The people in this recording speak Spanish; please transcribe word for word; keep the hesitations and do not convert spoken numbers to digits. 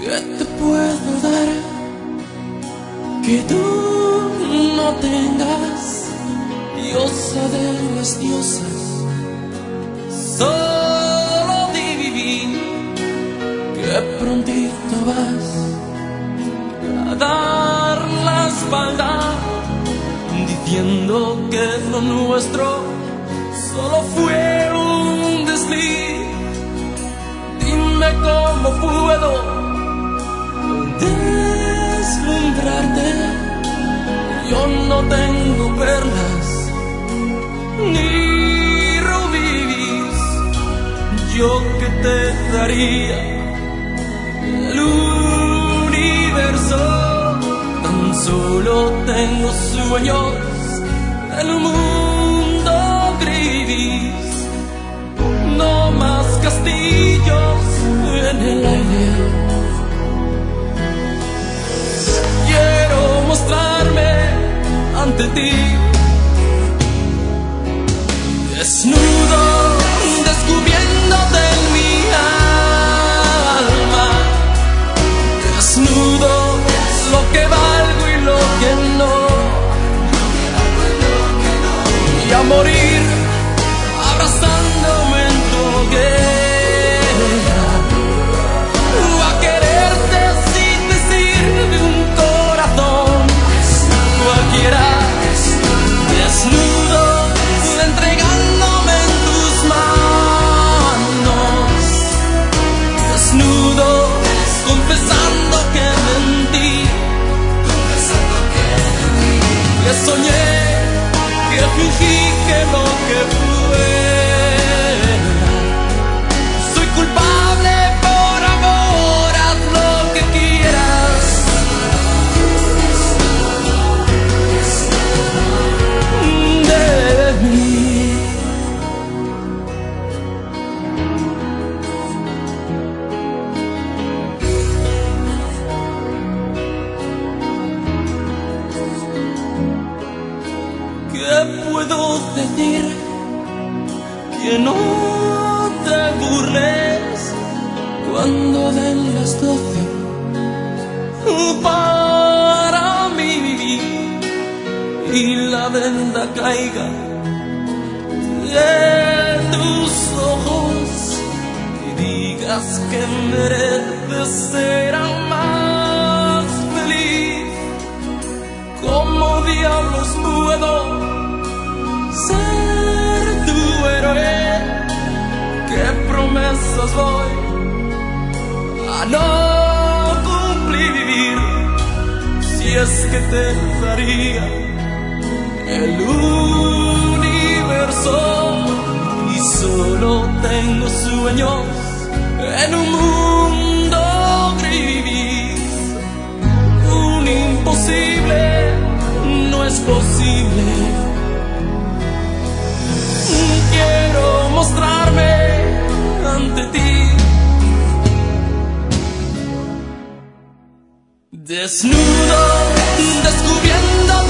¿Qué te puedo dar que tú no tengas? Diosa de las diosas, solo di vivir, que prontito vas a dar la espalda, diciendo que lo nuestro solo fue un desliz. Dime cómo puedo deslumbrarte. Yo no tengo perlas ni rubíes, yo que te daría el universo. Tan solo tengo sueños en un mundo gris, no más castillos en el aire. Quiero mostrarme ante ti desnudo, descubriéndote en mi alma, desnudo lo que valgo y lo que no, y a morir abrazándome en tu hoguera, o a quererte si te sirve un corazón cualquiera, desnudo, entregándome en tus manos, desnudo, confesando que mentí, que soñé, que fingí que lo que fuera. Soy culpable por amor, haz lo que quieras. De mí. ¿Qué puedo decir? Que no te burles cuando den las doce para mí y la venda caiga de tus ojos y digas que mereces ser más feliz. ¿Cómo diablos puedo ser tu héroe? ¿Qué promesas voy a no cumplir? Si es que te daría el universo y solo tengo sueños en un mundo gris. Un imposible no es posible. Quiero mostrarme ante ti desnudo, descubriendo